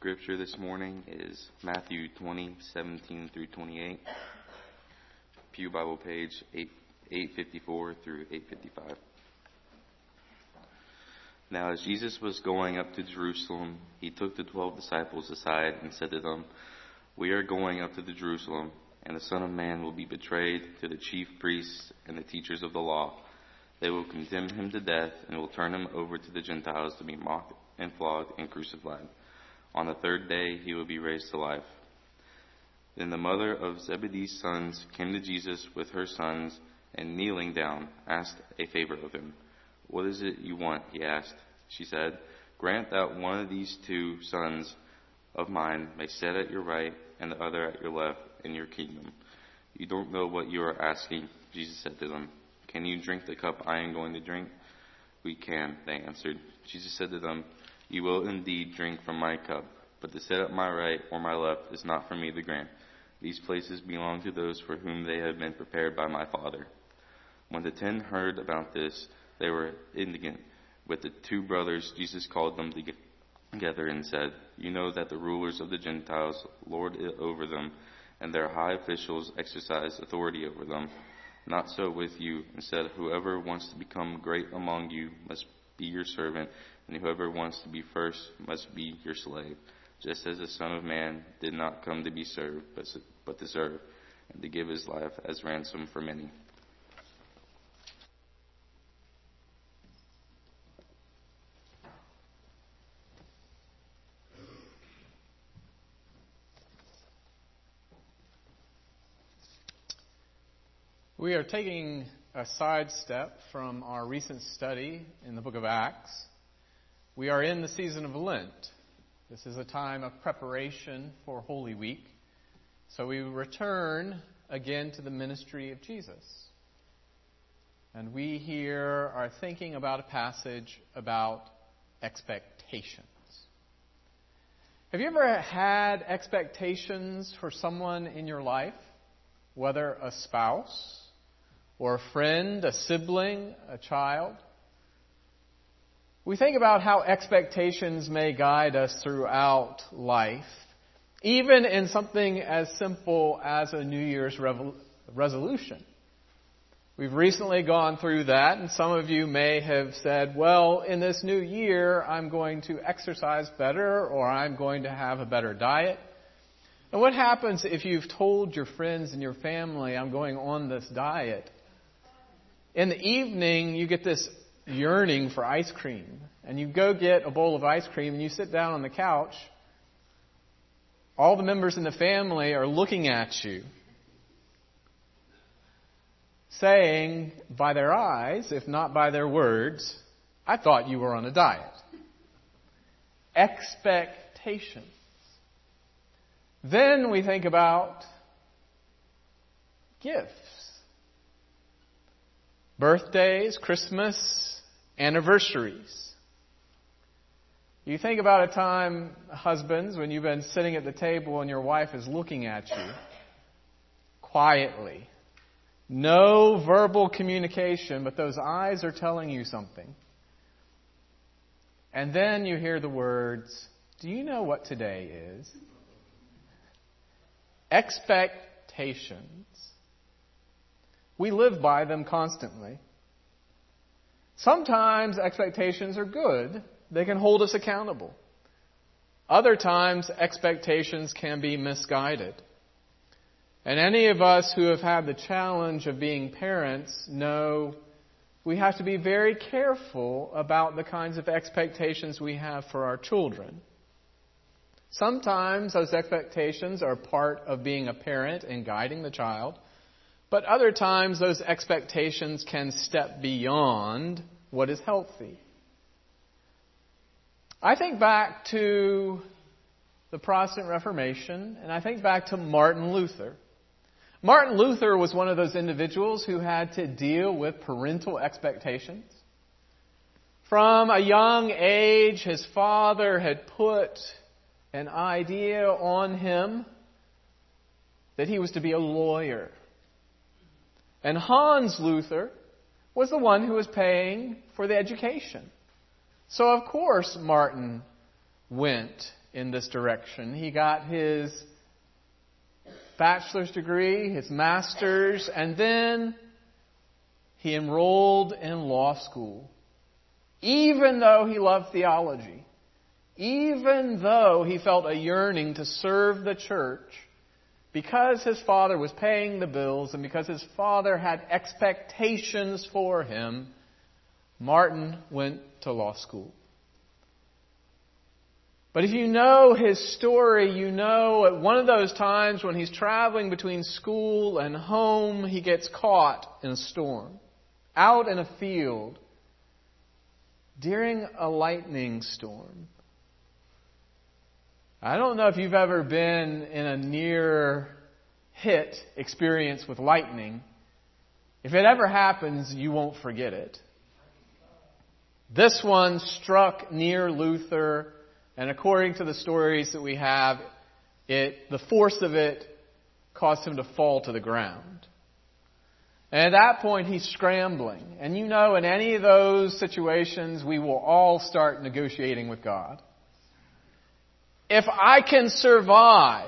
Scripture this morning is Matthew 20:17 through 28. Pew Bible page 854 through 855. Now as Jesus was going up to Jerusalem, he took the 12 disciples aside and said to them, "We are going up to Jerusalem, and the Son of Man will be betrayed to the chief priests and the teachers of the law. They will condemn him to death and will turn him over to the Gentiles to be mocked and flogged and crucified. On the third day he will be raised to life." Then the mother of Zebedee's sons came to Jesus with her sons, and kneeling down, asked a favor of him. "What is it you want?" he asked. She said, "Grant that one of these two sons of mine may sit at your right and the other at your left in your kingdom." "You don't know what you are asking," Jesus said to them. "Can you drink the cup I am going to drink?" "We can," they answered. Jesus said to them, "You will indeed drink from my cup, but to sit at my right or my left is not for me to grant. These places belong to those for whom they have been prepared by my Father." When the 10 heard about this, they were indignant with the 2 brothers. Jesus called them together and said, "You know that the rulers of the Gentiles lord it over them, and their high officials exercise authority over them. Not so with you. Instead, whoever wants to become great among you must be your servant, and whoever wants to be first must be your slave. Just as the Son of Man did not come to be served, but to serve, and to give his life as ransom for many." We are taking a sidestep from our recent study in the book of Acts. We are in the season of Lent. This is a time of preparation for Holy Week. So we return again to the ministry of Jesus. And we here are thinking about a passage about expectations. Have you ever had expectations for someone in your life? Whether a spouse, or a friend, a sibling, a child? We think about how expectations may guide us throughout life, even in something as simple as a New Year's resolution. We've recently gone through that, and some of you may have said, well, in this new year, I'm going to exercise better, or I'm going to have a better diet. And what happens if you've told your friends and your family, I'm going on this diet? In the evening, you get this yearning for ice cream. And you go get a bowl of ice cream and you sit down on the couch. All the members in the family are looking at you, saying by their eyes, if not by their words, "I thought you were on a diet." Expectations. Then we think about gifts. Birthdays, Christmas, anniversaries. You think about a time, husbands, when you've been sitting at the table and your wife is looking at you quietly. No verbal communication, but those eyes are telling you something. And then you hear the words, "Do you know what today is?" Expectations. We live by them constantly. Sometimes expectations are good. They can hold us accountable. Other times, expectations can be misguided. And any of us who have had the challenge of being parents know we have to be very careful about the kinds of expectations we have for our children. Sometimes those expectations are part of being a parent and guiding the child. But other times, those expectations can step beyond what is healthy. I think back to the Protestant Reformation, and I think back to Martin Luther. Martin Luther was one of those individuals who had to deal with parental expectations. From a young age, his father had put an idea on him that he was to be a lawyer. And Hans Luther was the one who was paying for the education. So, of course, Martin went in this direction. He got his bachelor's degree, his master's, and then he enrolled in law school. Even though he loved theology, even though he felt a yearning to serve the church, because his father was paying the bills and because his father had expectations for him, Martin went to law school. But if you know his story, you know at one of those times when he's traveling between school and home, he gets caught in a storm, out in a field, during a lightning storm. I don't know if you've ever been in a near hit experience with lightning. If it ever happens, you won't forget it. This one struck near Luther, and according to the stories that we have, the force of it caused him to fall to the ground. And at that point, he's scrambling. And you know, in any of those situations, we will all start negotiating with God. If I can survive,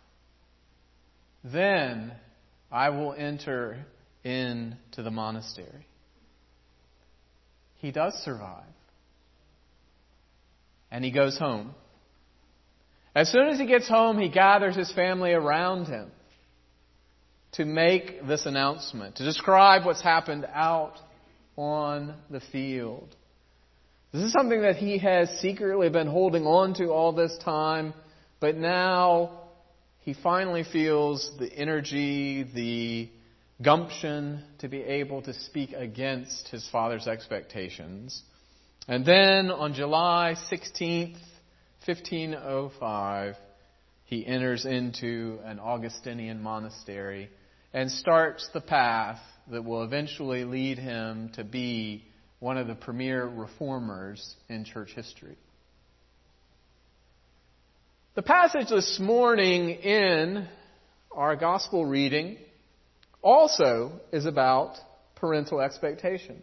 then I will enter into the monastery. He does survive. And he goes home. As soon as he gets home, he gathers his family around him to make this announcement, to describe what's happened out on the field. This is something that he has secretly been holding on to all this time, but now he finally feels the energy, the gumption to be able to speak against his father's expectations. And then on July 16th, 1505, he enters into an Augustinian monastery and starts the path that will eventually lead him to be one of the premier reformers in church history. The passage this morning in our gospel reading also is about parental expectations.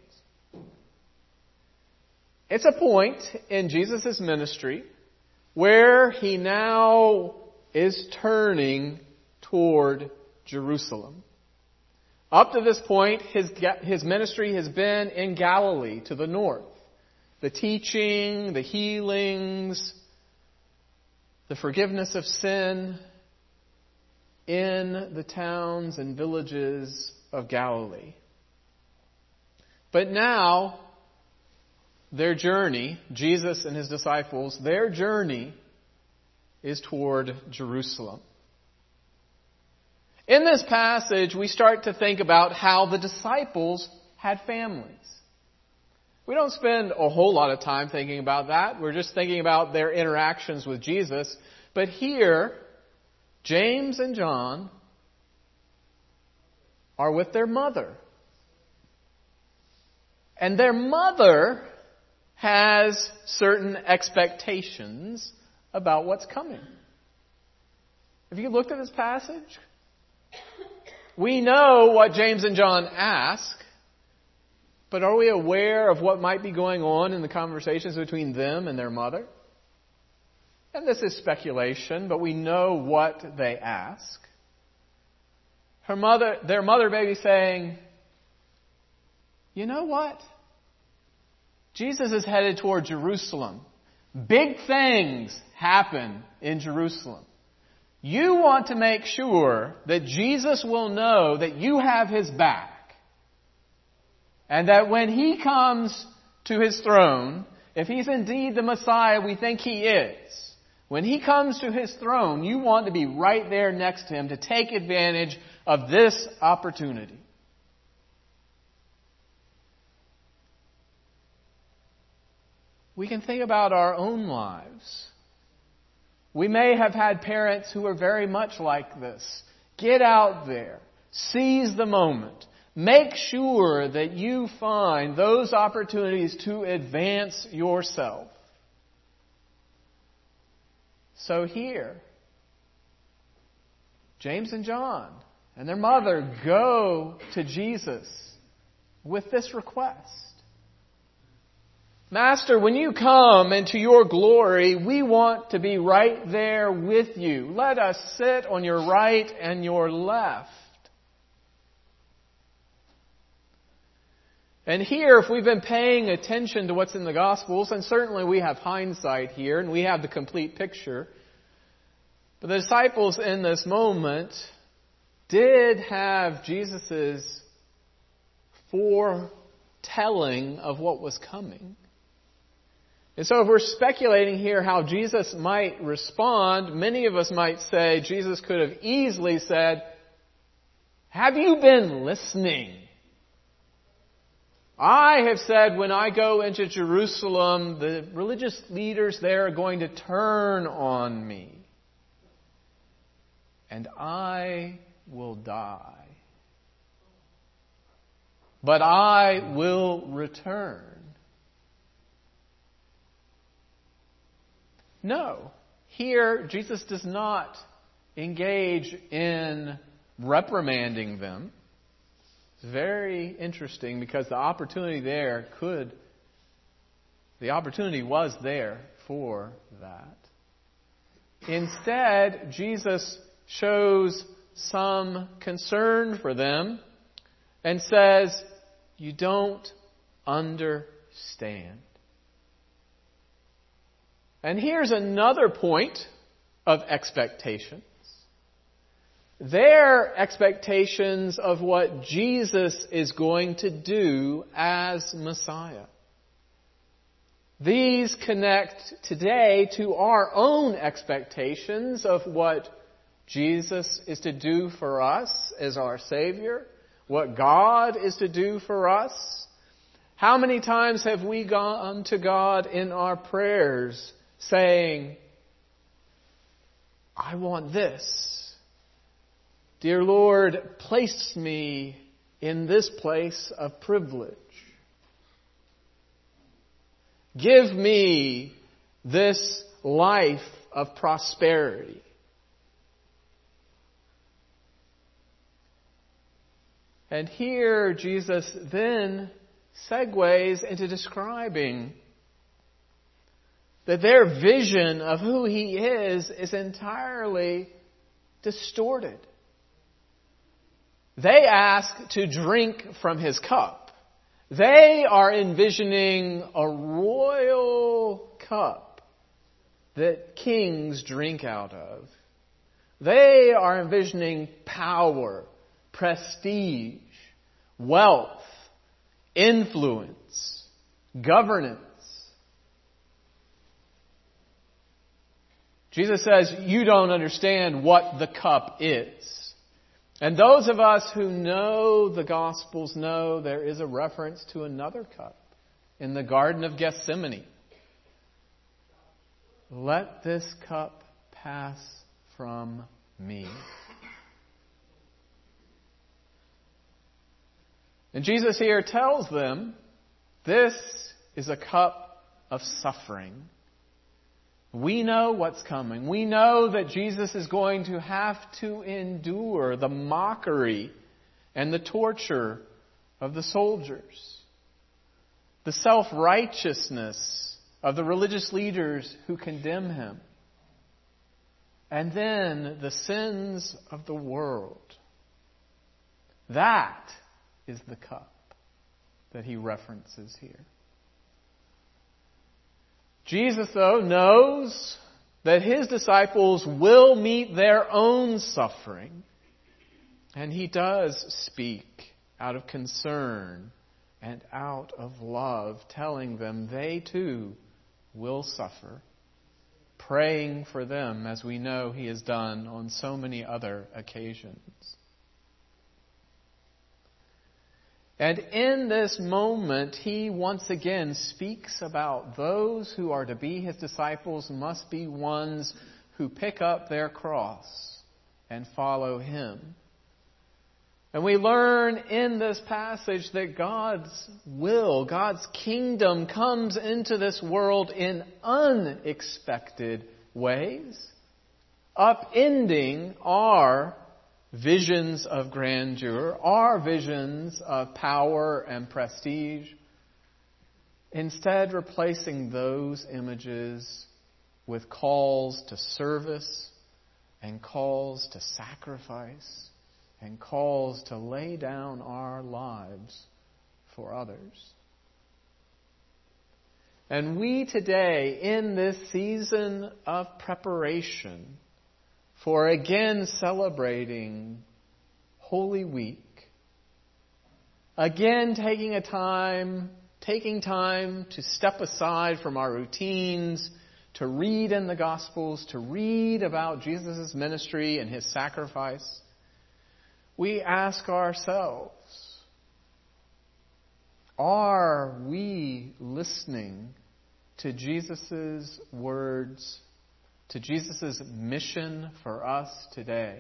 It's a point in Jesus' ministry where he now is turning toward Jerusalem. Up to this point, his ministry has been in Galilee to the north. The teaching, the healings, the forgiveness of sin in the towns and villages of Galilee. But now, their journey, Jesus and his disciples, their journey is toward Jerusalem. In this passage, we start to think about how the disciples had families. We don't spend a whole lot of time thinking about that. We're just thinking about their interactions with Jesus. But here, James and John are with their mother. And their mother has certain expectations about what's coming. Have you looked at this passage? We know what James and John ask, but are we aware of what might be going on in the conversations between them and their mother? And this is speculation, but we know what they ask. Their mother may be saying, you know what? Jesus is headed toward Jerusalem. Big things happen in Jerusalem. You want to make sure that Jesus will know that you have his back. And that when he comes to his throne, if he's indeed the Messiah we think he is, when he comes to his throne, you want to be right there next to him to take advantage of this opportunity. We can think about our own lives. We may have had parents who are very much like this. Get out there. Seize the moment. Make sure that you find those opportunities to advance yourself. So here, James and John and their mother go to Jesus with this request. Master, when you come into your glory, we want to be right there with you. Let us sit on your right and your left. And here, if we've been paying attention to what's in the Gospels, and certainly we have hindsight here, and we have the complete picture, but the disciples in this moment did have Jesus' foretelling of what was coming. And so if we're speculating here how Jesus might respond, many of us might say Jesus could have easily said, "Have you been listening? I have said when I go into Jerusalem, the religious leaders there are going to turn on me. And I will die. But I will return." No. Here, Jesus does not engage in reprimanding them. It's very interesting because the opportunity was there for that. Instead, Jesus shows some concern for them and says, "You don't understand." And here's another point of expectations. Their expectations of what Jesus is going to do as Messiah. These connect today to our own expectations of what Jesus is to do for us as our Savior, what God is to do for us. How many times have we gone to God in our prayers saying, "I want this. Dear Lord, place me in this place of privilege. Give me this life of prosperity." And here Jesus then segues into describing that their vision of who He is entirely distorted. They ask to drink from His cup. They are envisioning a royal cup that kings drink out of. They are envisioning power, prestige, wealth, influence, governance. Jesus says, "You don't understand what the cup is." And those of us who know the Gospels know there is a reference to another cup in the Garden of Gethsemane. "Let this cup pass from me." And Jesus here tells them, this is a cup of suffering. We know what's coming. We know that Jesus is going to have to endure the mockery and the torture of the soldiers, the self-righteousness of the religious leaders who condemn Him, and then the sins of the world. That is the cup that He references here. Jesus, though, knows that His disciples will meet their own suffering. And He does speak out of concern and out of love, telling them they too will suffer, praying for them as we know He has done on so many other occasions. And in this moment, He once again speaks about those who are to be His disciples must be ones who pick up their cross and follow Him. And we learn in this passage that God's will, God's kingdom comes into this world in unexpected ways, upending our visions of grandeur, our visions of power and prestige. instead replacing those images with calls to service and calls to sacrifice and calls to lay down our lives for others. And we today, in this season of preparation for again celebrating Holy Week, again taking time to step aside from our routines, to read in the Gospels, to read about Jesus' ministry and His sacrifice, we ask ourselves, are we listening to Jesus' words, to Jesus' mission for us today?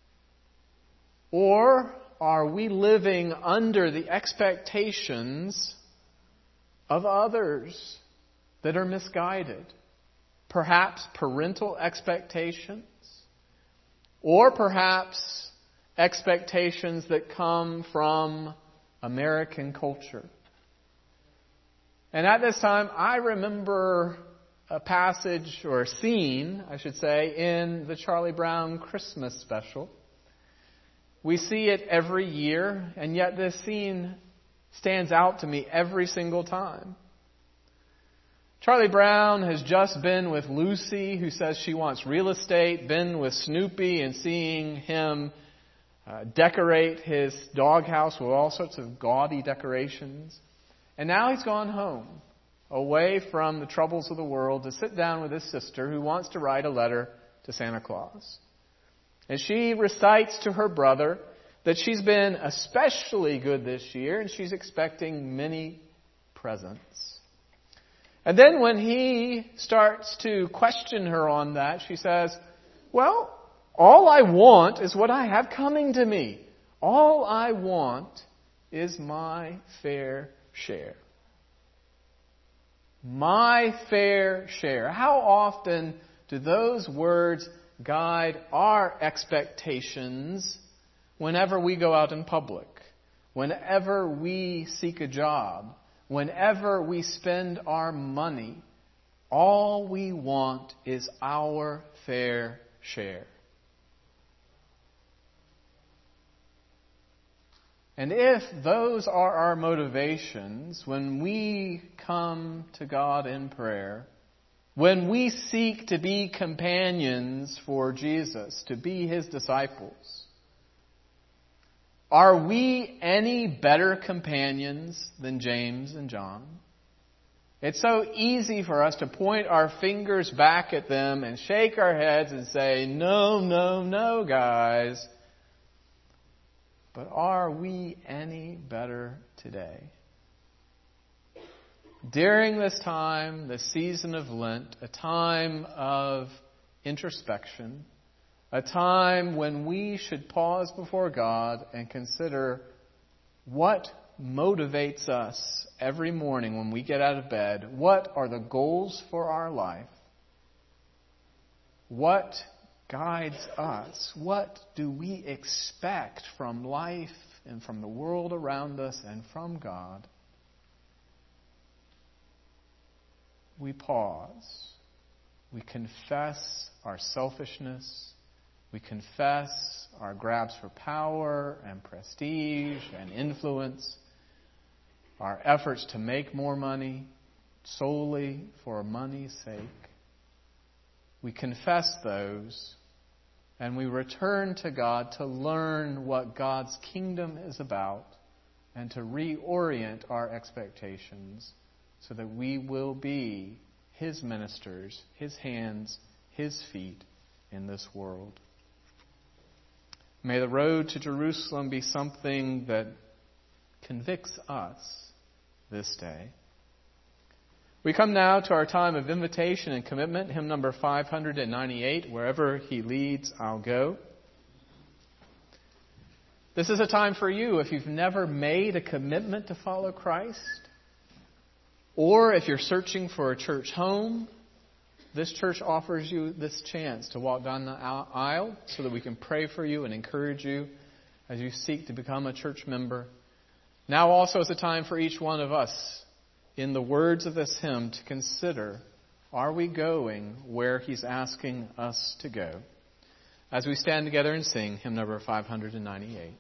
Or are we living under the expectations of others that are misguided? Perhaps parental expectations, or perhaps expectations that come from American culture. And at this time, I remember a passage, or a scene, I should say, in the Charlie Brown Christmas special. We see it every year, and yet this scene stands out to me every single time. Charlie Brown has just been with Lucy, who says she wants real estate, been with Snoopy and seeing him decorate his doghouse with all sorts of gaudy decorations. And now he's gone home, away from the troubles of the world, to sit down with his sister, who wants to write a letter to Santa Claus. And she recites to her brother that she's been especially good this year, and she's expecting many presents. And then when he starts to question her on that, she says, well, all I want is what I have coming to me. All I want is my fair share. My fair share. How often do those words guide our expectations whenever we go out in public, whenever we seek a job, whenever we spend our money? All we want is our fair share. And if those are our motivations when we come to God in prayer, when we seek to be companions for Jesus, to be His disciples, are we any better companions than James and John? It's so easy for us to point our fingers back at them and shake our heads and say, no, no, no, guys. But are we any better today? During this time, the season of Lent, a time of introspection, a time when we should pause before God and consider what motivates us every morning when we get out of bed. What are the goals for our life? What guides us? What do we expect from life and from the world around us and from God? We pause. We confess our selfishness. We confess our grabs for power and prestige and influence, our efforts to make more money solely for money's sake. We confess those, and we return to God to learn what God's kingdom is about and to reorient our expectations so that we will be His ministers, His hands, His feet in this world. May the road to Jerusalem be something that convicts us this day. We come now to our time of invitation and commitment, hymn number 598, Wherever He Leads, I'll Go. This is a time for you if you've never made a commitment to follow Christ, or if you're searching for a church home. This church offers you this chance to walk down the aisle so that we can pray for you and encourage you as you seek to become a church member. Now also is a time for each one of us in the words of this hymn to consider, are we going where He's asking us to go? As we stand together and sing hymn number 598.